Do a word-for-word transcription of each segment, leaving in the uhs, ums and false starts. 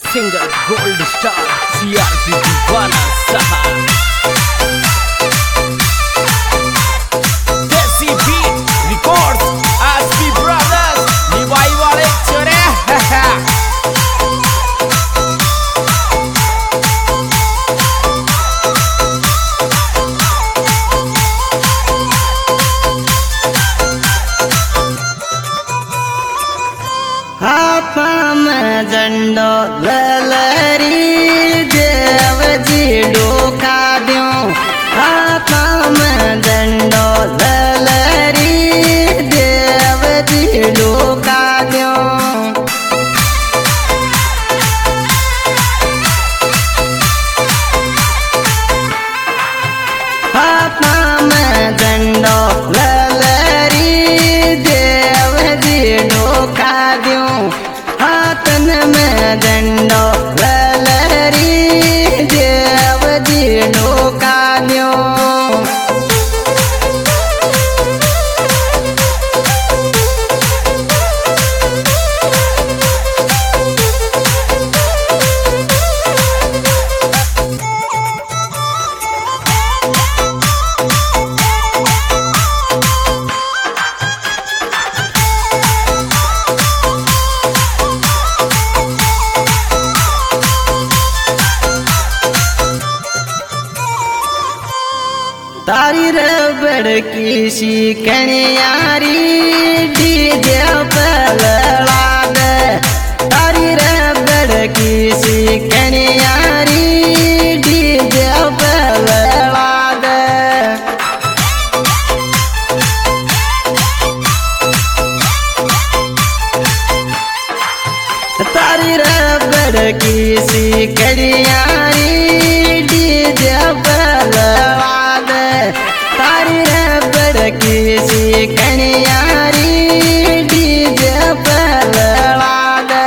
Singer gold star CRP दीवाना साहब देसी बीट रिकॉर्ड्स एसपी ब्रदर्स निवाई वाले चोरे झंडो ललरी देव जी डोका द्यो हाथ में झंडो ललरी देव जी डोका द्यो हाथ में झंडो ललरी देव जी डोका द्यो हाथन में झंडो ललरी देव जी डोका द्यो तारी रबड़ की शिकनियारी डीजे पर लागे तारी रबड़ की शिकनियारी डीजे पर लागे तारी रबड़ की शिकनियारी डीजे पर तारी रबड़ की शिकनियारी डीजे पर लागे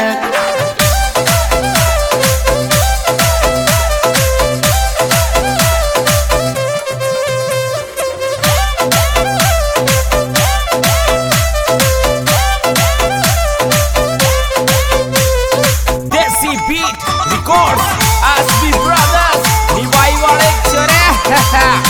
देसी बीट रिकॉर्ड्स एसपी ब्रदर्स निवाई वाले चोरे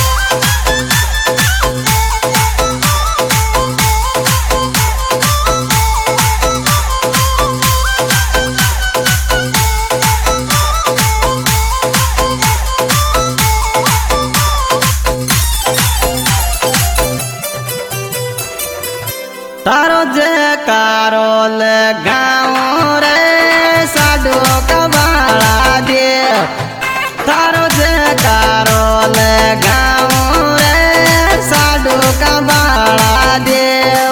तारो जयकारो लगाओ रे साडो कबाड़ा दे तारो जयकारो लगाओ रे साडो कबाड़ा दे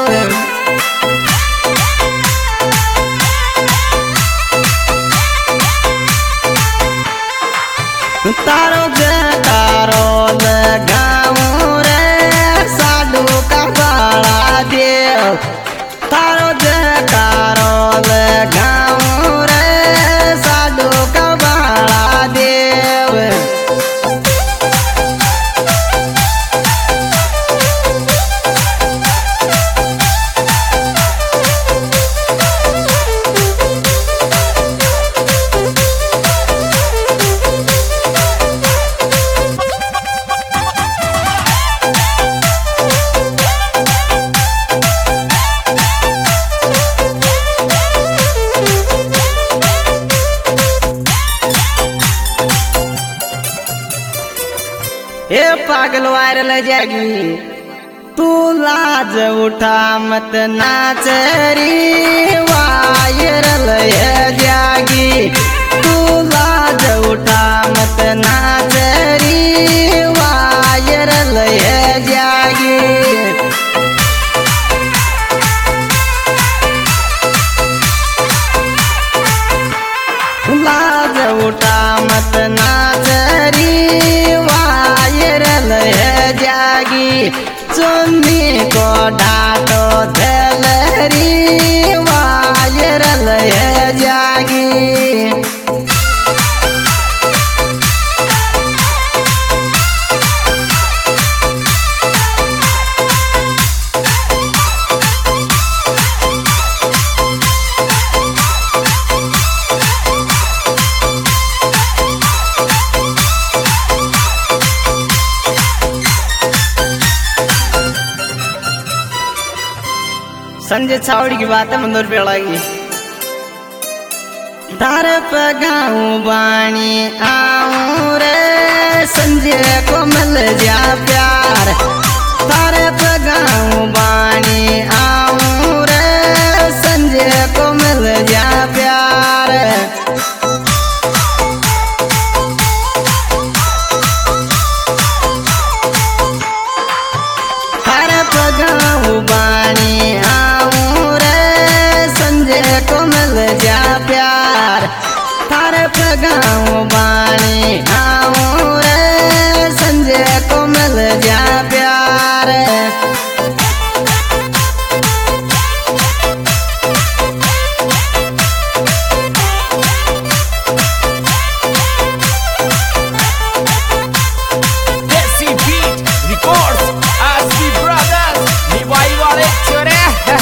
तारो जयकारो लगाओ रे साडो कबाड़ा दे तारो जयकारो लगाओ रे साडो कबाड़ा देव ए पागल वायरल जागी तू लाज उठा मत नाचरी वायरल जागी तू लाज उठा मत नाचरी वायरल जागी लाज उठा मत नाचरी वायरल जागी चुन्नी को ढाटो धलरी वायरल जागी संजय छावड़ी की बात है मंदोर पे लगी तार पगाऊ बाणी आऊं रे संजय को मिल जा प्यार तार पगाऊ बाणी आऊं रे संजय को मिल जा प्यार तार पगाऊ बाणी आऊं रे संजय को मिल जा प्यार तार पगाऊ बाणी आऊं रे संजय को मिल जा प्यार Desi Beat Records Aspi Brothers Niwai wale chore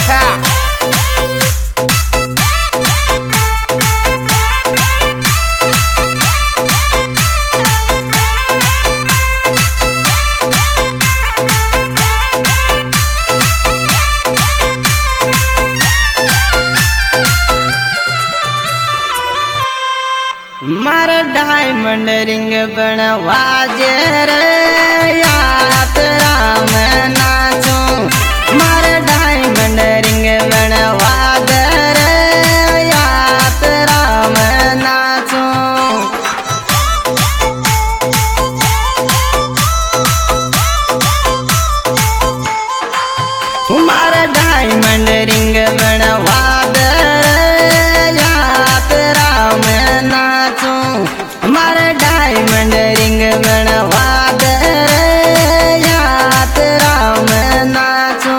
मार डायमंड रिंग बनवा जे रे यात्रा में नाचूं मार डायमंड रिंग बनवा दे रे यात्रा में नाचूं मार डायमंड रिंग बनवा दे रे यात्रा में नाचूं मार डायमंड रिंग बनवा दे रे यात्रा में नाचूं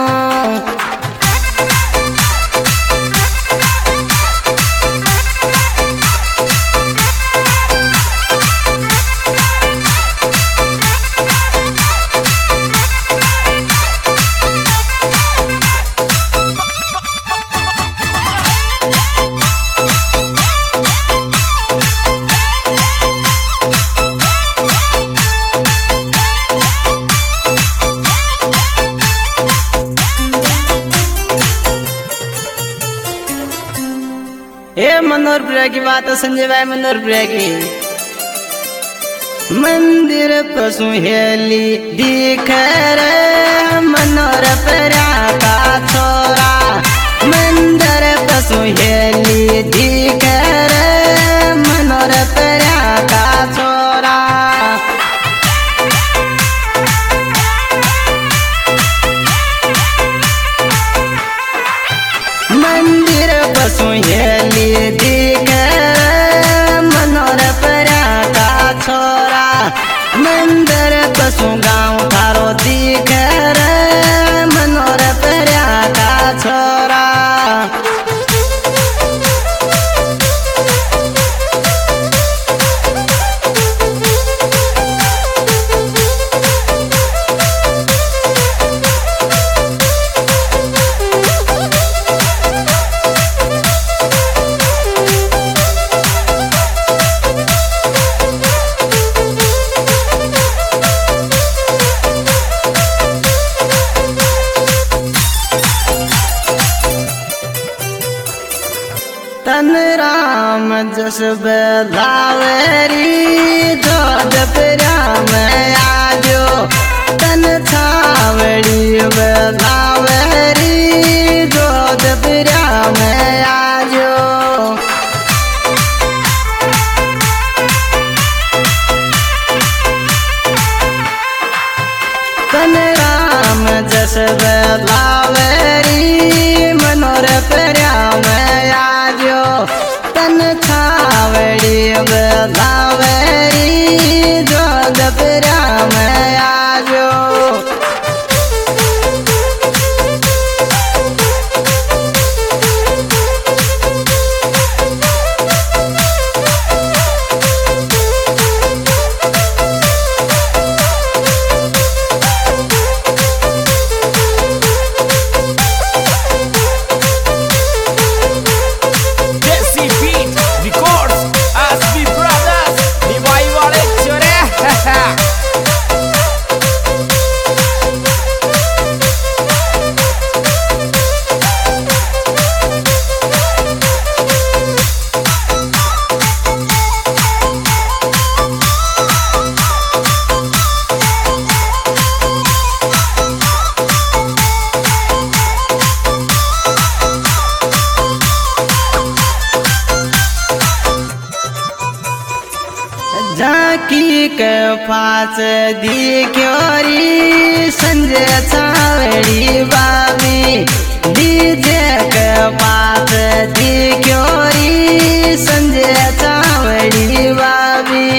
ए मनोहर प्रिया की बात है संजय भाई मनोहर प्रिया की मंदिर पशु हेली दिख रे मनोहर प्रिया का छोरा मंदिर पशु हेली दिख रे मनोहर प्रिया का छोरा मंदिर पशु हेली दिख मनोहर प्रिया का छोरा मंदिर पशु गाँव थारो दिख मनोहर प्रिया का छोरा तन राम जस बेलावेरी जोध प्रिया में आजो तन छावड़ी बेलावेरी जोध प्रिया में आजो तन राम जस बेलावेरी मनोहर प्रिया में आजो तन छावड़ी बेलावेरी जोध प्रिया में आजो झांकी के पास दिख्योरी संजय छावड़ी बाबी डीजे के पास दिख्योरी संजय छावड़ी बाबी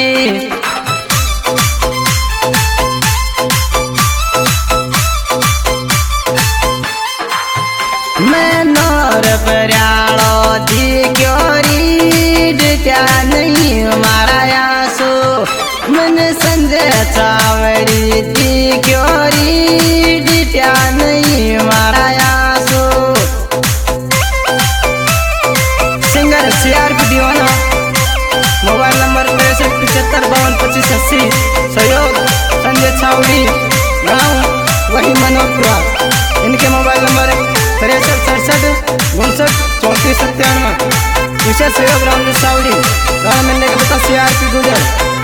मैं नौर पर्यालो दिख्योरी डिट्या नहीं मारा यासो मन संजय छावड़ी दिख्योरी डिट्या नहीं मारा यासो सिंगर सीआर दीवाना मोबाइल नंबर पैंसठ पिछहत्तर बावन पच्चीस अस्सी सहयोग संजय छावड़ी गाँव वही मनोरपुरा इनके मोबाइल नंबर है तिरसठ सड़सठ उनसठ चौंतीस सत्तानवे विशेष सहयोग राम सावड़ी गाँव मिलने के बता सी आर पी गुजर।